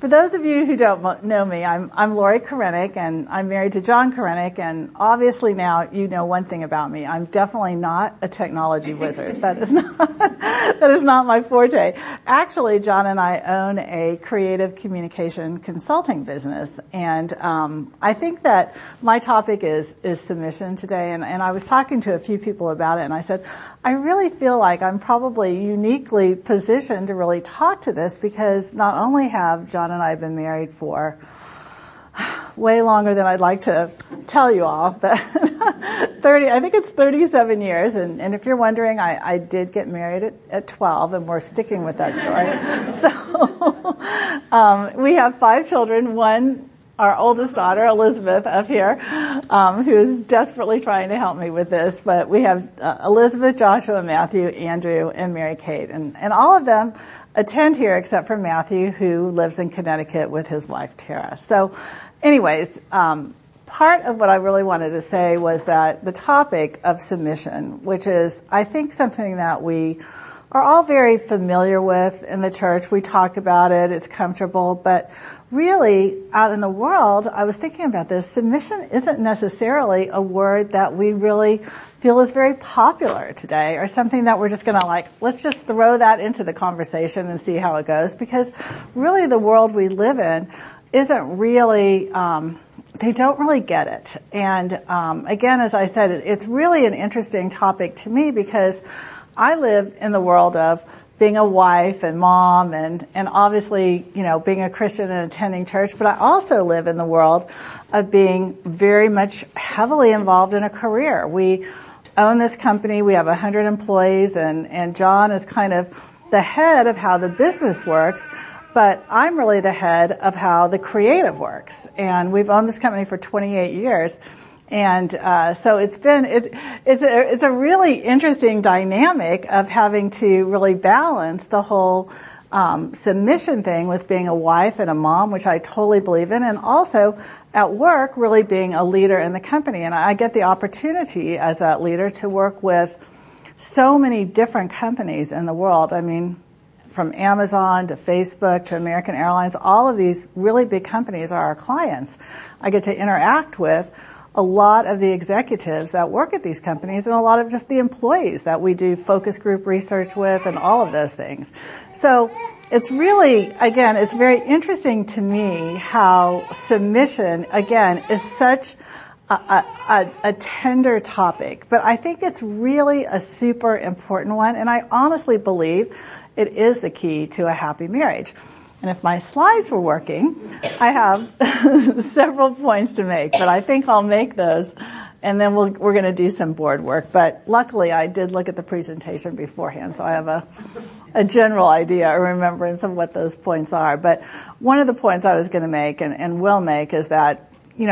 For those of you who don't know me, I'm Lori Korenik, and I'm married to John Korenik, and obviously now you know one thing about me. I'm definitely not a technology wizard. That is not my forte. Actually, John and I own a creative communication consulting business, and I think that my topic is submission today, and I was talking to a few people about it, and I said, I really feel like I'm probably uniquely positioned to really talk to this, because not only have John and I have been married for way longer than I'd like to tell you all, but I think it's 37 years. And if you're wondering, I did get married at 12, and we're sticking with that story. So, we have 5 children. One, our oldest daughter, Elizabeth, up here, who is desperately trying to help me with this. But we have Elizabeth, Joshua, Matthew, Andrew, and Mary Kate. And all of them attend here except for Matthew, who lives in Connecticut with his wife, Tara. So anyways, part of what I really wanted to say was that the topic of submission, which is, I think, something that we are all very familiar with in the church. We talk about it, it's comfortable, but really out in the world, I was thinking about this, submission isn't necessarily a word that we really feel is very popular today, or something that we're just going to let's just throw that into the conversation and see how it goes, because really the world we live in isn't really, they don't really get it. And again, as I said, it's really an interesting topic to me, because I live in the world of being a wife and mom and obviously, being a Christian and attending church, but I also live in the world of being very much heavily involved in a career. We own this company. We have 100 employees, and John is kind of the head of how the business works, but I'm really the head of how the creative works. And we've owned this company for 28 years. And so it's a really interesting dynamic of having to really balance the whole submission thing with being a wife and a mom, which I totally believe in, and also at work really being a leader in the company. And I get the opportunity as that leader to work with so many different companies in the world. I mean, from Amazon to Facebook to American Airlines, all of these really big companies are our clients. I get to interact with a lot of the executives that work at these companies, and a lot of just the employees that we do focus group research with, and all of those things. So it's really, again, it's very interesting to me how submission, again, is such a tender topic, but I think it's really a super important one, and I honestly believe it is the key to a happy marriage. And if my slides were working, I have several points to make, but I think I'll make those, and then we're going to do some board work. But luckily, I did look at the presentation beforehand, so I have a general idea, a remembrance of what those points are. But one of the points I was going to make and will make is that,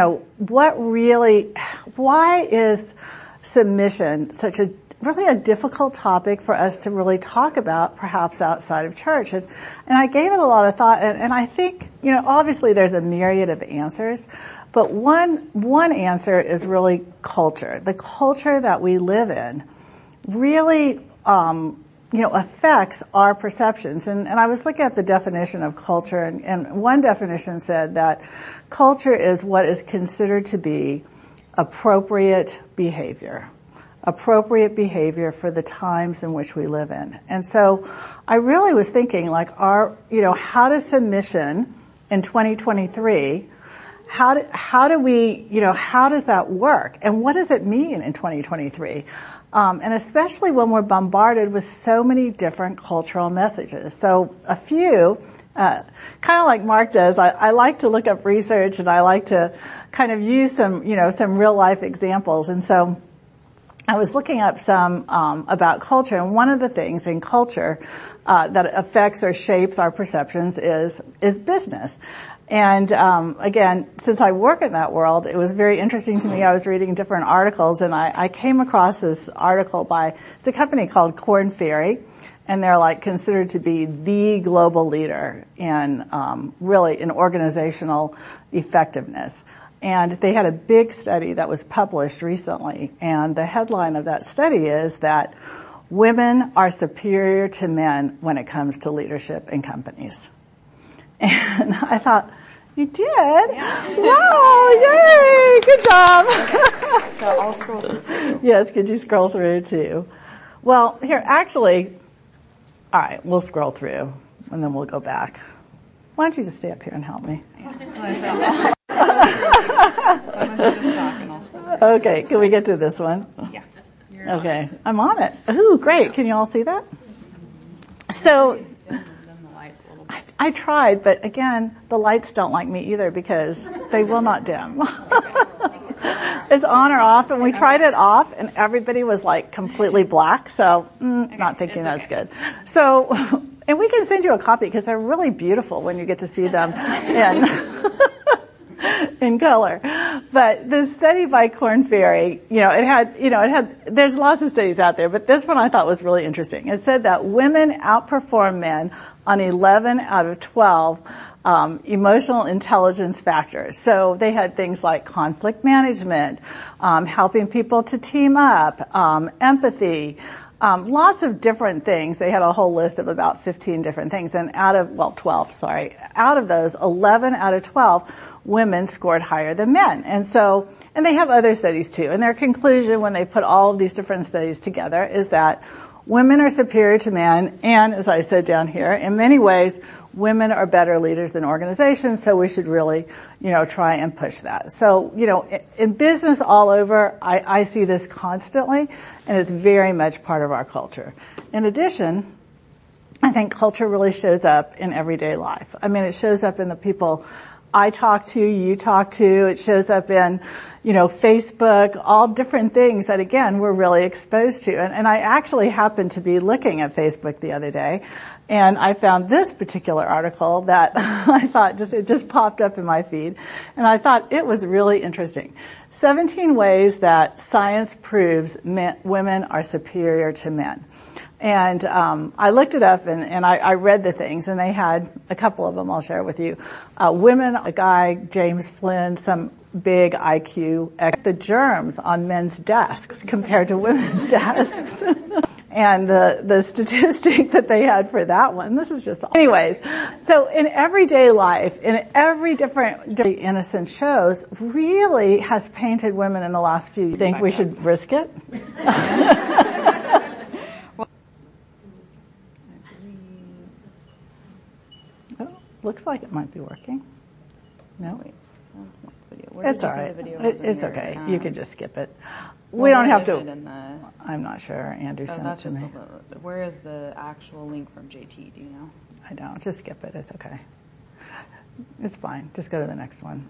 why is submission such a really a difficult topic for us to really talk about, perhaps outside of church. And I gave it a lot of thought, and I think, obviously there's a myriad of answers, but one answer is really culture. The culture that we live in really, affects our perceptions. And I was looking at the definition of culture, and one definition said that culture is what is considered to be appropriate behavior for the times in which we live in. And so I really was thinking, how does submission in 2023, how does that work? And what does it mean in 2023? And especially when we're bombarded with so many different cultural messages. So a few, kind of like Mark does, I like to look up research, and I like to kind of use some real life examples. And so I was looking up some about culture, and one of the things in culture that affects or shapes our perceptions is business. And again, since I work in that world, it was very interesting to me. I was reading different articles, and I came across this article it's a company called Korn Ferry, and they're considered to be the global leader in really in organizational effectiveness. And they had a big study that was published recently, and the headline of that study is that women are superior to men when it comes to leadership in companies. And I thought, you did? Yeah. Wow, yay, good job. Okay. So I'll scroll through. Yes, could you scroll through too? Well, here, actually, all right, we'll scroll through and then we'll go back. Why don't you just stay up here and help me? Okay, can we get to this one? Yeah. Okay, I'm on it. Ooh, great. Can you all see that? So, I tried, but again, the lights don't like me either because they will not dim. It's on or off, and we tried it off, and everybody was like completely black, so not thinking that's good. So, and we can send you a copy because they're really beautiful when you get to see them in color. But the study by Korn Ferry, there's lots of studies out there, but this one I thought was really interesting. It said that women outperform men on 11 out of 12 emotional intelligence factors. So they had things like conflict management, helping people to team up, empathy, lots of different things. They had a whole list of about 15 different things. And 12, sorry. Out of those, 11 out of 12 women scored higher than men. And they have other studies too. And their conclusion when they put all of these different studies together is that women are superior to men, and as I said down here, in many ways, women are better leaders than organizations, so we should really, try and push that. So, in business all over, I see this constantly, and it's very much part of our culture. In addition, I think culture really shows up in everyday life. I mean, it shows up in the people I talk to, you talk to, it shows up in, Facebook, all different things that, again, we're really exposed to. And I actually happened to be looking at Facebook the other day, and I found this particular article that I thought it just popped up in my feed, and I thought it was really interesting. 17 ways that science proves women are superior to men. And I looked it up and I read the things, and they had a couple of them I'll share with you. Women, a guy, James Flynn, some big IQ, the germs on men's desks compared to women's desks. And the statistic that they had for that one, this is just, anyways. So in everyday life, in every different innocent shows, really has painted women in the last few years. You think we should risk it? Looks like it might be working. No? Wait, that's not the video. Where It's all right. It's okay. You can just skip it. Well, We don't have to. The, I'm not sure. Andrew sent it to me. Where is the actual link from JT? Do you know? I don't. Just skip it. It's okay. It's fine. Just go to the next one.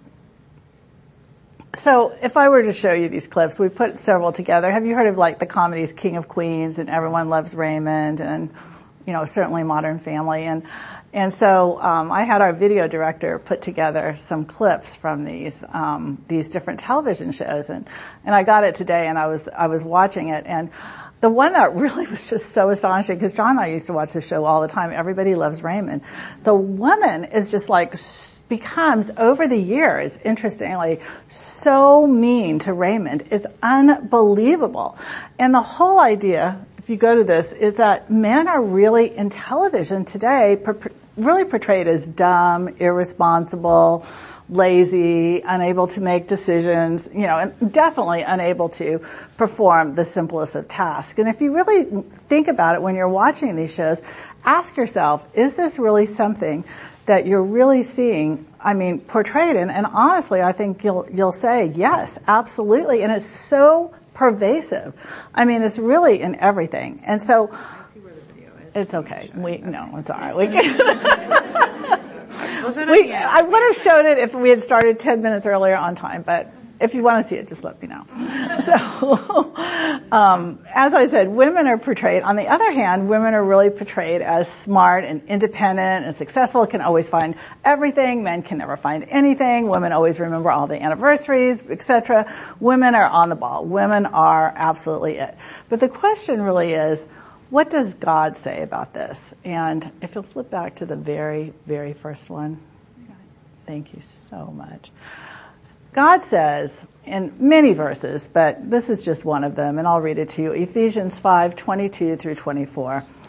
So if I were to show you these clips, we put several together. Have you heard of like the comedies King of Queens and Everyone Loves Raymond and, certainly Modern Family? And so I had our video director put together some clips from these different television shows, and I got it today, and I was watching it, and the one that really was just so astonishing, because John and I used to watch this show all the time, Everybody Loves Raymond. The woman is just becomes over the years, interestingly, so mean to Raymond. It's unbelievable. And the whole idea, if you go to this, is that men are really in television today really portrayed as dumb, irresponsible, lazy, unable to make decisions, and definitely unable to perform the simplest of tasks. And if you really think about it when you're watching these shows, ask yourself, is this really something that you're really seeing, portrayed in? And honestly, I think you'll say, yes, absolutely. And it's so pervasive. It's really in everything. And so, I see where the video is. it's okay. It's all right. We can. I would have showed it if we had started 10 minutes earlier on time, but if you want to see it, just let me know. So, as I said, women are portrayed. On the other hand, women are really portrayed as smart and independent and successful, can always find everything. Men can never find anything. Women always remember all the anniversaries, etc. Women are on the ball. Women are absolutely it. But the question really is, what does God say about this? And if you'll flip back to the very, very first one. Thank you so much. God says in many verses, but this is just one of them, and I'll read it to you. Ephesians 5:22 through 24.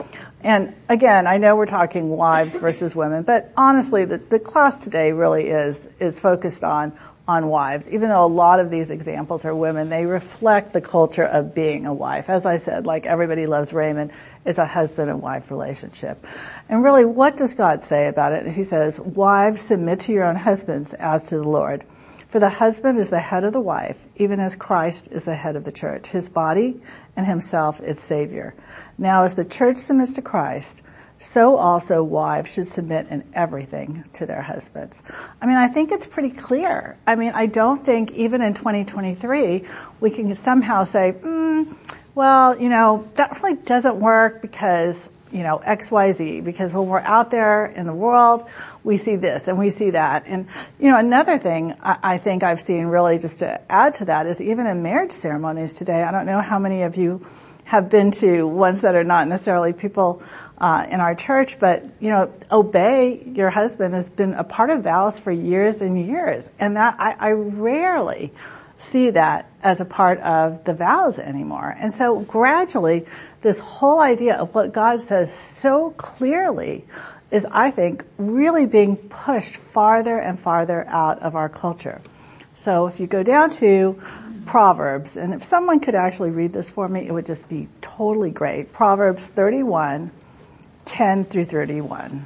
And again, I know we're talking wives versus women, but honestly, the class today really is focused on wives. Even though a lot of these examples are women, they reflect the culture of being a wife. As I said, like Everybody Loves Raymond, is a husband and wife relationship. And really, what does God say about it? He says, wives, submit to your own husbands as to the Lord. For the husband is the head of the wife, even as Christ is the head of the church, his body, and himself its Savior. Now, as the church submits to Christ, so also wives should submit in everything to their husbands. I mean, I think it's pretty clear. I mean, I don't think even in 2023 we can somehow say, well, that really doesn't work because, XYZ, because when we're out there in the world, we see this and we see that. And, another thing I think I've seen really just to add to that is even in marriage ceremonies today, I don't know how many of you have been to ones that are not necessarily people in our church, but, obey your husband has been a part of vows for years and years. And that I rarely see that as a part of the vows anymore. And so gradually, this whole idea of what God says so clearly is, I think, really being pushed farther and farther out of our culture. So if you go down to Proverbs, and if someone could actually read this for me, it would just be totally great. Proverbs 31, 10 through 31.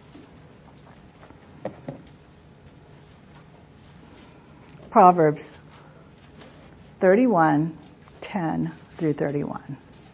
Proverbs 31, 10 through 31.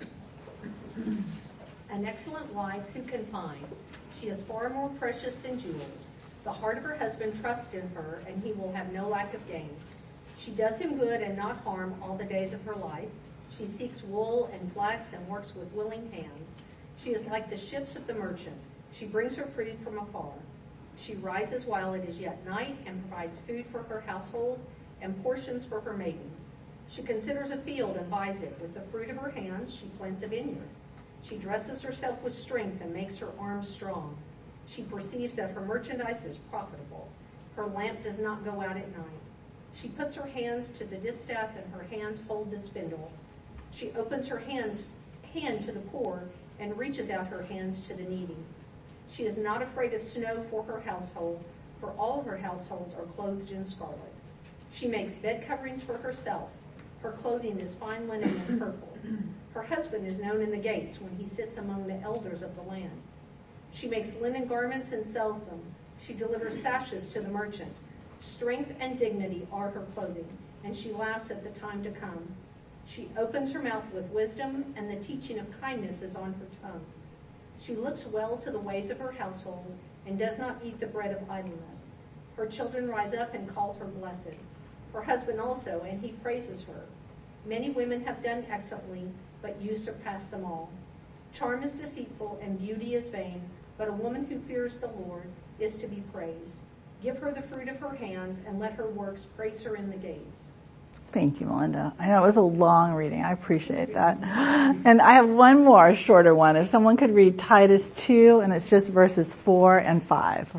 An excellent wife who can find? She is far more precious than jewels. The heart of her husband trusts in her, and he will have no lack of gain. She does him good and not harm all the days of her life. She seeks wool and flax and works with willing hands. She is like the ships of the merchant. She brings her food from afar. She rises while it is yet night and provides food for her household and portions for her maidens. She considers a field and buys it. With the fruit of her hands, she plants a vineyard. She dresses herself with strength and makes her arms strong. She perceives that her merchandise is profitable. Her lamp does not go out at night. She puts her hands to the distaff and her hands hold the spindle. She opens her hand to the poor and reaches out her hands to the needy. She is not afraid of snow for her household, for all her household are clothed in scarlet. She makes bed coverings for herself. Her clothing is fine linen and purple. Her husband is known in the gates when he sits among the elders of the land. She makes linen garments and sells them. She delivers sashes to the merchant. Strength and dignity are her clothing, and she laughs at the time to come. She opens her mouth with wisdom, and the teaching of kindness is on her tongue. She looks well to the ways of her household and does not eat the bread of idleness. Her children rise up and call her blessed. Her husband also, and he praises her. Many women have done excellently, but you surpass them all. Charm is deceitful and beauty is vain, but a woman who fears the Lord is to be praised. Give her the fruit of her hands, and let her works praise her in the gates. Thank you, Melinda. I know it was a long reading. I appreciate that. And I have one more shorter one. If someone could read Titus 2, and it's just verses 4 and 5.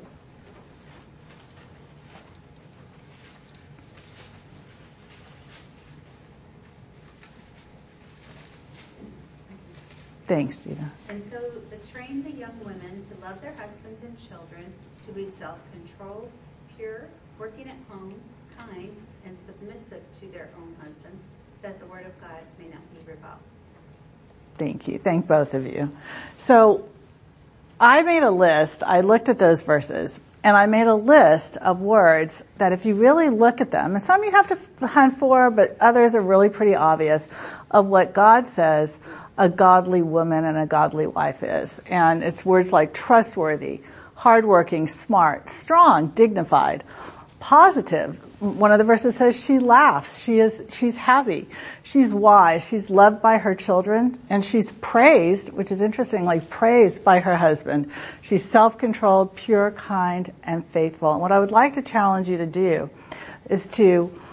Thanks, Dina. And so train the young women to love their husbands and children, to be self-controlled, pure, working at home, kind, and submissive to their own husbands, that the word of God may not be revoked. Thank you. Thank both of you. So I made a list. I looked at those verses, and I made a list of words that if you really look at them, and some you have to hunt for, but others are really pretty obvious, of what God says a godly woman and a godly wife is. And it's words like trustworthy, hardworking, smart, strong, dignified, positive. One of the verses says she laughs. She's happy. She's wise. She's loved by her children, and she's praised, which is interestingly praised by her husband. She's self-controlled, pure, kind, and faithful. And what I would like to challenge you to do is to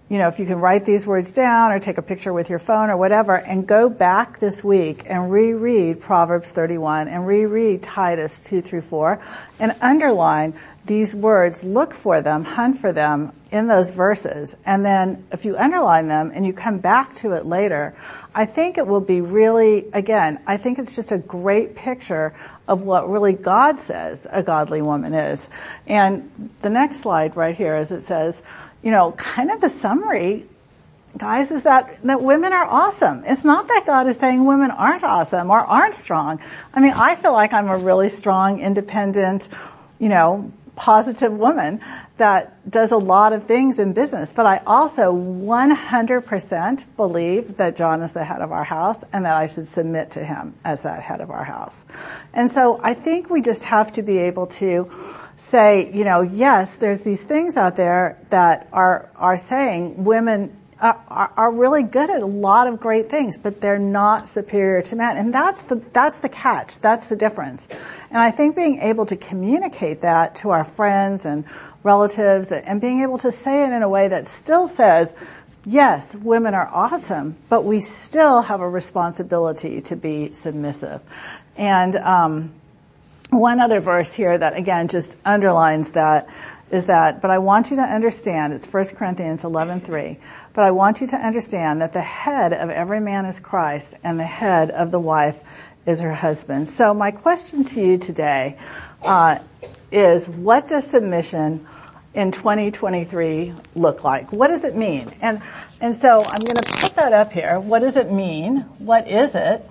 if you can write these words down or take a picture with your phone or whatever and go back this week and reread Proverbs 31 and reread Titus 2 through 4 and underline these words, look for them, hunt for them in those verses. And then if you underline them and you come back to it later, I think it will be really, again, I think it's just a great picture of what really God says a godly woman is. And the next slide right here, as it says, kind of the summary, guys, is that women are awesome. It's not that God is saying women aren't awesome or aren't strong. I mean, I feel like I'm a really strong, independent, positive woman that does a lot of things in business. But I also 100% believe that John is the head of our house and that I should submit to him as that head of our house. And so I think we just have to be able to say, yes, there's these things out there that are saying women are really good at a lot of great things, but they're not superior to men. And that's the catch. That's the difference. And I think being able to communicate that to our friends and relatives and being able to say it in a way that still says, yes, women are awesome, but we still have a responsibility to be submissive. And, one other verse here that again just underlines that is that, but I want you to understand, it's 1 Corinthians 11:3, but I want you to understand that the head of every man is Christ and the head of the wife is her husband. So my question to you today is, what does submission in 2023 look like? What does it mean? And so I'm going to put that up here. What does it mean? What is it?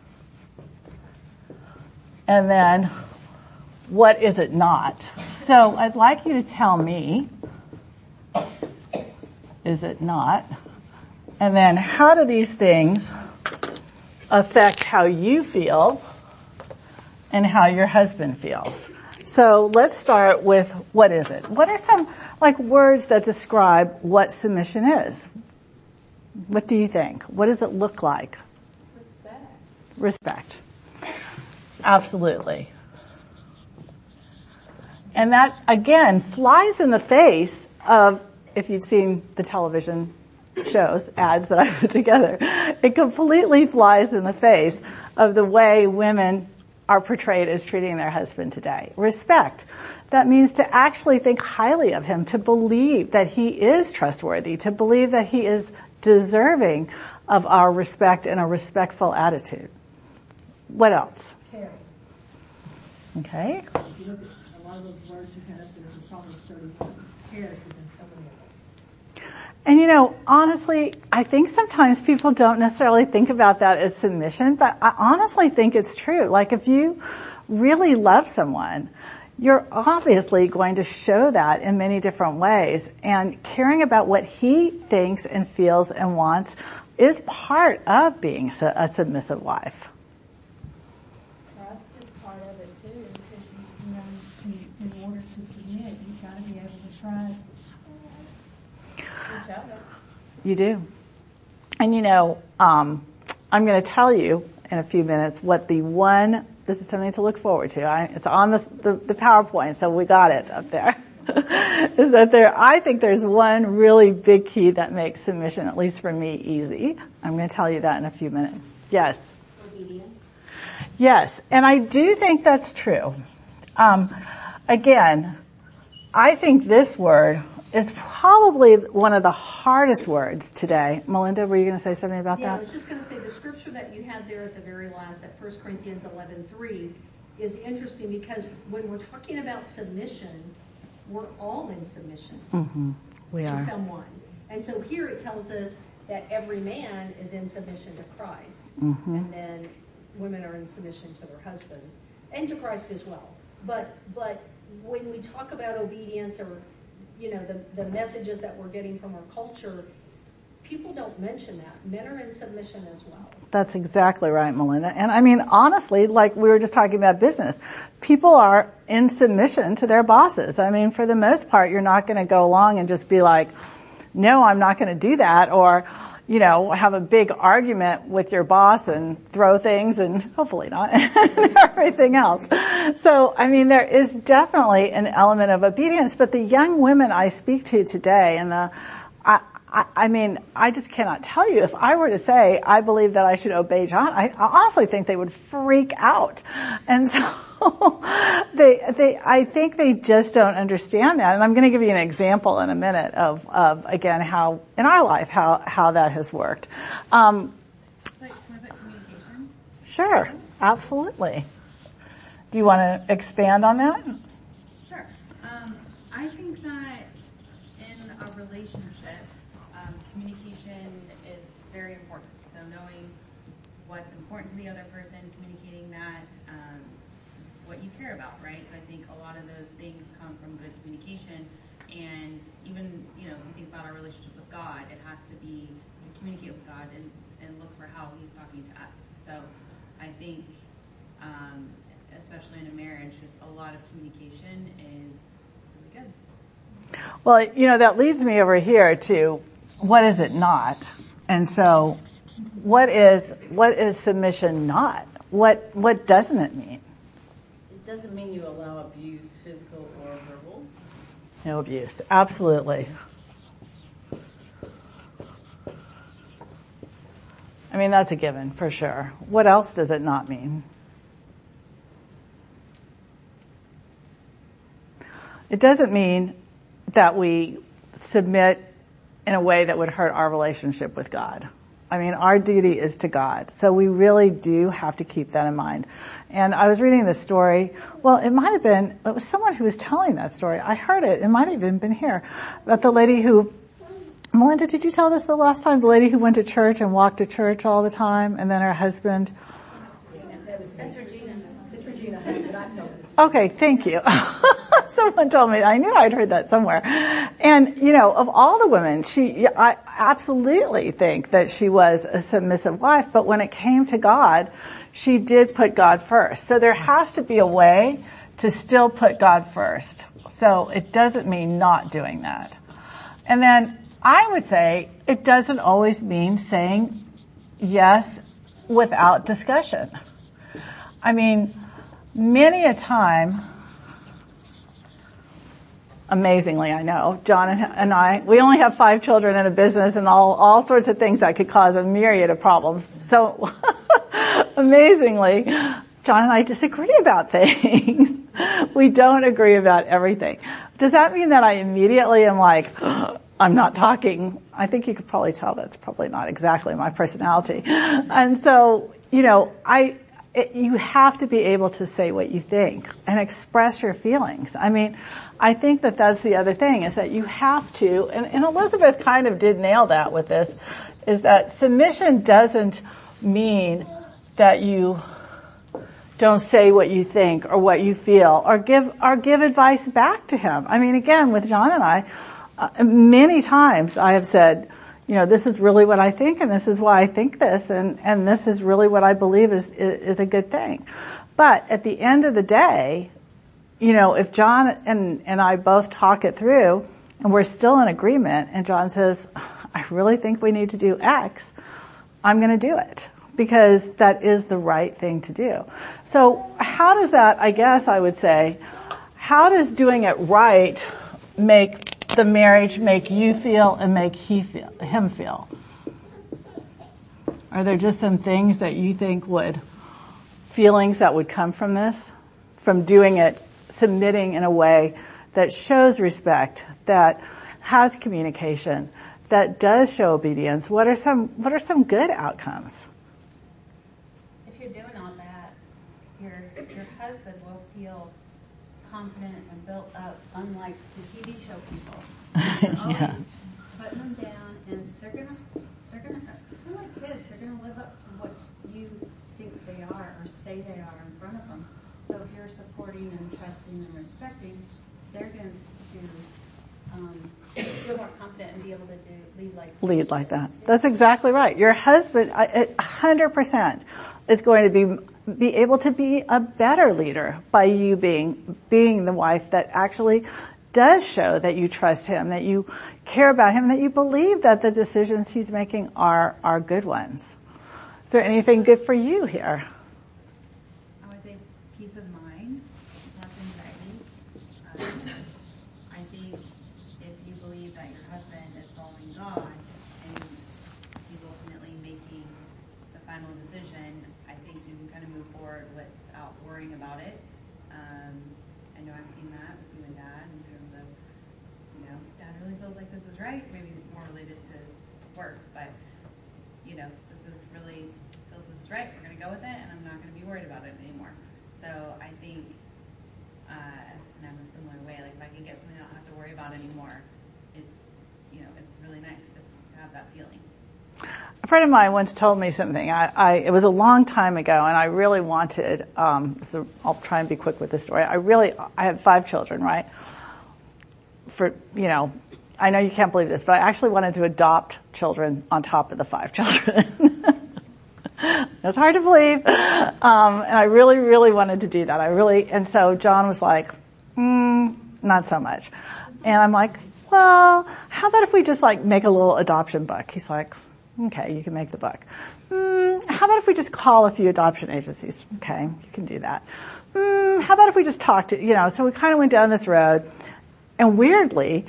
And then, what is it not? So I'd like you to tell me, is it not? And then how do these things affect how you feel and how your husband feels? So let's start with, what is it? What are some words that describe what submission is? What do you think? What does it look like? Respect. Absolutely. And that, again, flies in the face of, if you'd seen the television shows, ads that I put together, it completely flies in the face of the way women are portrayed as treating their husband today. Respect. That means to actually think highly of him, to believe that he is trustworthy, to believe that he is deserving of our respect and a respectful attitude. What else? Care. Okay. If you look at a lot of those words you had up there in Proverbs 31, care is in so many of those. And honestly, I think sometimes people don't necessarily think about that as submission, but I honestly think it's true. Like if you really love someone, you're obviously going to show that in many different ways. And caring about what he thinks and feels and wants is part of being a submissive wife. Trust is part of it too, because in order to submit, you've got to be able to trust each other. You do. And I'm going to tell you in a few minutes what this is something to look forward to. It's on the PowerPoint, so we got it up there. Is that I think there's one really big key that makes submission, at least for me, easy. I'm going to tell you that in a few minutes. Yes? Obedience. Yes, and I do think that's true. Again, I think this word is probably one of the hardest words today. Melinda, were you going to say something about that? I was just going to say the scripture that you had there at the very last, at 1 Corinthians 11:3, is interesting because when we're talking about submission, we're all in submission We to are. someone. And so here it tells us that every man is in submission to Christ, and then women are in submission to their husbands, and to Christ as well. But when we talk about obedience or the messages that we're getting from our culture, people don't mention that. Men are in submission as well. That's exactly right, Melinda. And I mean, honestly, like we were just talking about business, people are in submission to their bosses. I mean, for the most part, you're not going to go along and just be like, no, I'm not going to do that, or, have a big argument with your boss and throw things and hopefully not and everything else. So, I mean, there is definitely an element of obedience, but the young women I speak to today and I mean, I just cannot tell you. If I were to say, I believe that I should obey John, I honestly think they would freak out. And so I think they just don't understand that. And I'm going to give you an example in a minute of again, how, in our life, how that has worked. Can I put communication? Sure. Absolutely. Do you want to expand on that? Sure. I think that in a relationship, communication is very important. So knowing what's important to the other person, communicating that, what you care about, right? So I think a lot of those things come from good communication. And even, you think about our relationship with God, it has to be, you communicate with God and look for how he's talking to us. So I think, especially in a marriage, just a lot of communication is really good. Well, that leads me over here to what is it not? And so what is submission not? What doesn't it mean? It doesn't mean you allow abuse, physical or verbal. No abuse. Absolutely. I mean, that's a given for sure. What else does it not mean? It doesn't mean that we submit in a way that would hurt our relationship with God. I mean, our duty is to God. So we really do have to keep that in mind. And I was reading this story. Well, it was someone who was telling that story. I heard it. It might have even been here. About the lady who, Melinda, did you tell this the last time? The lady who went to church and walked to church all the time, and then her husband. That's Regina. It's Regina, but I told this. Okay, thank you. Someone told me. I knew I'd heard that somewhere. And, of all the women, I absolutely think that she was a submissive wife, but when it came to God, she did put God first. So there has to be a way to still put God first. So it doesn't mean not doing that. And then I would say it doesn't always mean saying yes without discussion. I mean, many a time, amazingly, I know, John and I, we only have 5 children and a business and all sorts of things that could cause a myriad of problems. So, amazingly, John and I disagree about things. We don't agree about everything. Does that mean that I immediately am like, I'm not talking? I think you could probably tell that's probably not exactly my personality. And so, you have to be able to say what you think and express your feelings. I mean, I think that that's the other thing, is that you have to, and Elizabeth kind of did nail that with this, is that submission doesn't mean that you don't say what you think or what you feel or give advice back to him. I mean, again, with John and I, many times I have said, this is really what I think, and this is why I think this, and this is really what I believe is a good thing. But at the end of the day, if John and I both talk it through, and we're still in agreement, and John says, I really think we need to do X, I'm going to do it, because that is the right thing to do. So how does that, I guess I would say, how does doing it right make the marriage make you feel and make him feel? Are there just some things that you think feelings that would come from this, from doing it, submitting in a way that shows respect, that has communication, that does show obedience? What are some good outcomes? If you're doing all that, your husband will feel confident and built up, unlike the TV show people. Yes. Always putting them down, and they're gonna kind of like kids. They're gonna live up to what you think they are or say they are in front of them. So if you're supporting and trusting and respecting, they're going to feel more confident and be able to lead like that. That's exactly right. Your husband, 100%, is going to be able to be a better leader by you being the wife that actually does show that you trust him, that you care about him, that you believe that the decisions he's making are good ones. Is there anything good for you here? I would say peace of mind, less anxiety. I think if you believe that your husband is following God and he's ultimately making the final decision, I think you can kind of move forward without worrying about it. I know I've seen that with you and Dad in terms of, Dad really feels like this is right, maybe more related to work, but, this is really feels this is right, we're going to go with it, and I'm not going to be worried about it anymore. So I think, and I'm a similar way, like if I can get something I don't have to worry about anymore, it's really nice to have that feeling. A friend of mine once told me something. It was a long time ago, and I really wanted. So I'll try and be quick with this story. I had 5 children, right? I know you can't believe this, but I actually wanted to adopt children on top of the 5 children. It's hard to believe, and I really, really wanted to do that. And so John was like, not so much, and I'm like, well, how about if we just make a little adoption book? He's like, okay, you can make the book. How about if we just call a few adoption agencies? Okay, you can do that. How about if we just talk to, so we kind of went down this road, and weirdly,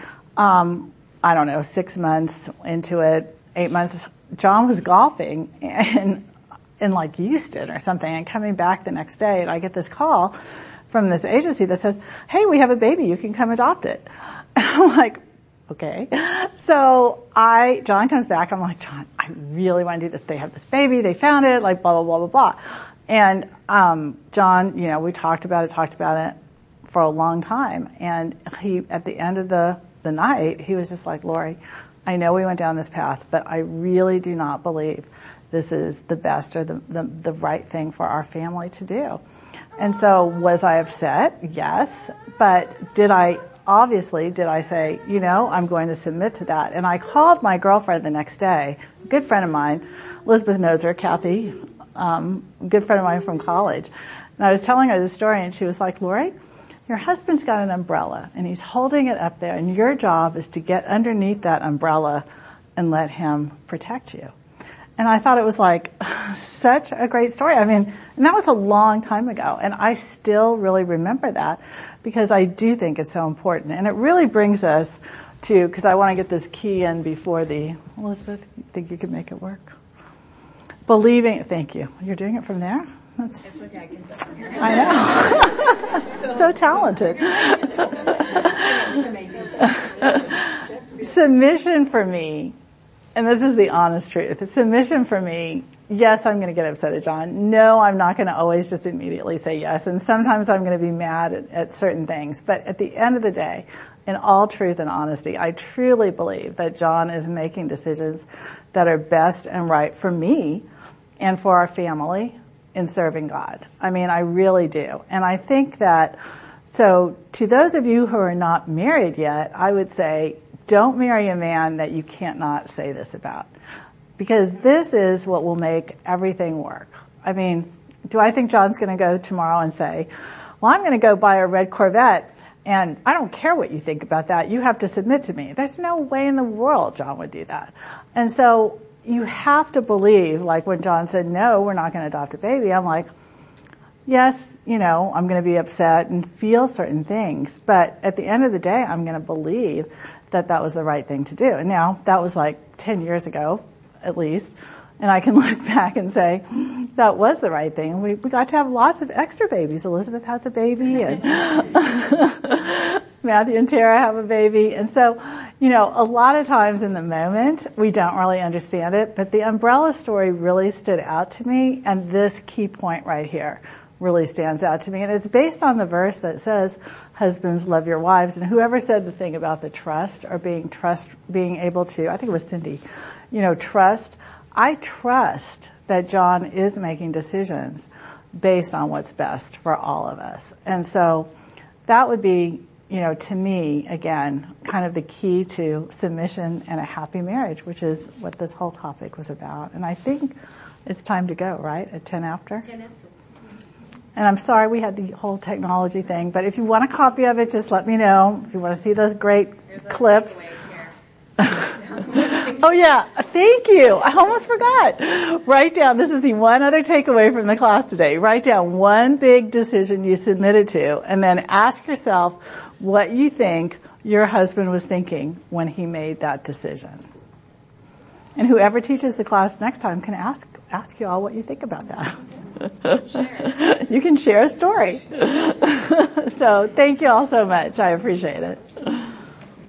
I don't know, 6 months into it, 8 months, John was golfing in Houston or something, and coming back the next day, and I get this call from this agency that says, hey, we have a baby, you can come adopt it. And I'm like, okay. So John comes back, I'm like, John, I really want to do this. They have this baby, they found it, blah, blah, blah, blah, blah. And, John, we talked about it for a long time. And at the end of the night, he was just like, Lori, I know we went down this path, but I really do not believe this is the best or the right thing for our family to do. And so was I upset? Yes. But did I say, I'm going to submit to that? And I called my girlfriend the next day, a good friend of mine, Elizabeth knows her, Kathy, good friend of mine from college. And I was telling her this story, and she was like, Lori, your husband's got an umbrella, and he's holding it up there, and your job is to get underneath that umbrella and let him protect you. And I thought it was such a great story. And that was a long time ago, and I still really remember that because I do think it's so important. And it really brings us to, because I want to get this key in before Elizabeth, you think you could make it work? Believing, thank you. You're doing it from there? It's okay, I can sit from here. I know. So talented. It's amazing. Submission for me, and this is the honest truth, submission for me, yes, I'm going to get upset at John. No, I'm not going to always just immediately say yes. And sometimes I'm going to be mad at certain things. But at the end of the day, in all truth and honesty, I truly believe that John is making decisions that are best and right for me and for our family in serving God. I really do. And I think that, so to those of you who are not married yet, I would say, don't marry a man that you can't not say this about. Because this is what will make everything work. Do I think John's going to go tomorrow and say, well, I'm going to go buy a red Corvette, and I don't care what you think about that. You have to submit to me. There's no way in the world John would do that. And so you have to believe, when John said, no, we're not going to adopt a baby, I'm like, yes, I'm going to be upset and feel certain things. But at the end of the day, I'm going to believe that that was the right thing to do. And now that was 10 years ago, at least. And I can look back and say, that was the right thing. We got to have lots of extra babies. Elizabeth has a baby, and Matthew and Tara have a baby. And so, a lot of times in the moment, we don't really understand it. But the umbrella story really stood out to me. And this key point right here really stands out to me. And it's based on the verse that says, husbands, love your wives. And whoever said the thing about the trust or being able to, I think it was Cindy, trust. I trust that John is making decisions based on what's best for all of us. And so that would be, to me, again, kind of the key to submission and a happy marriage, which is what this whole topic was about. And I think it's time to go, right? At 10 after? 10 after. And I'm sorry we had the whole technology thing, but if you want a copy of it, just let me know. If you want to see those great clips. Oh yeah, thank you. I almost forgot. Write down, this is the one other takeaway from the class today. Write down one big decision you submitted to, and then ask yourself what you think your husband was thinking when he made that decision. And whoever teaches the class next time can ask you all what you think about that. You can share a story. So thank you all so much. I appreciate it.